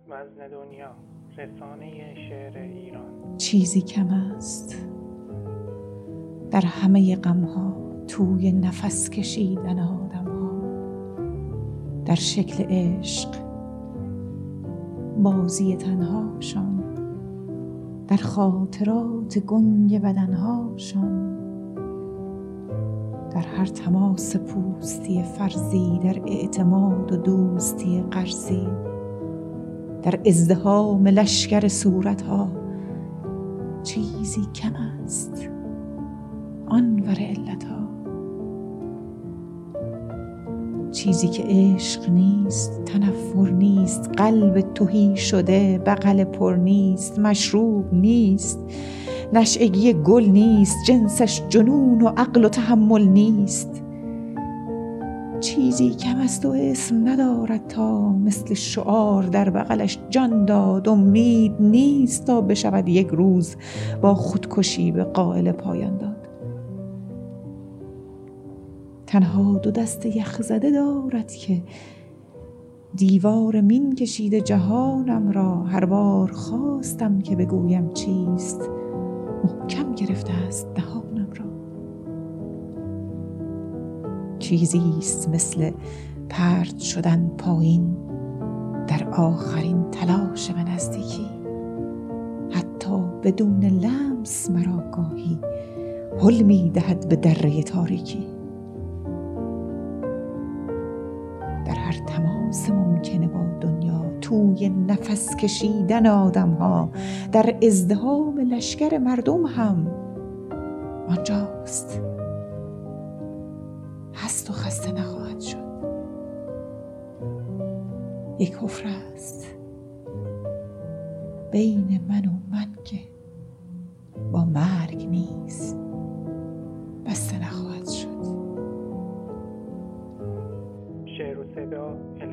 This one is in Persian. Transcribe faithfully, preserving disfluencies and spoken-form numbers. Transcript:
وزن دنیا، رسانه شعر ایران. چیزی کم است در همه غم‌ها توی نفس کشیدن آدم‌ها، در شکل عشق بازی تنهاشان، در خاطرات گنگ بدنهاشان، در هر تماس پوستی فرضی، در اعتماد و دوستی قرضی، در ازدحام لشکر صورتها. چیزی کم است آنور علتها، چیزی که عشق نیست، تنفر نیست، قلب تهی شده، بغل پر نیست، مشروب نیست، نشأگی گل نیست، جنسش جنون و عقل و تحمل نیست. چیزی کم است و اسم ندارد تا مثل شعار در بغلش جان داد. امید نیست تا بشود یک روز با خودکشی به قائل پایان داد. تنها دو دست یخ زده دارد که دیوار مین کشیده جهانم را. هر بار خواستم که بگویم چیست، محکم گرفته است دهانم را. چیزی است مثل پرت شدن پایین در آخرین تلاش به نزدیکی، حتی بدون لمس مرا گاهی هل می دهد به دره تاریکی. در هر تماس ممکنه با دنیا، توی نفس کشیدن آدم ها، در ازدحام لشکر مردم هم آنجاست. هست و خسته نخواهد شد. یک حفره است بین من و من که با مرگ نیست بسته نخواهد شد. شعر و صدا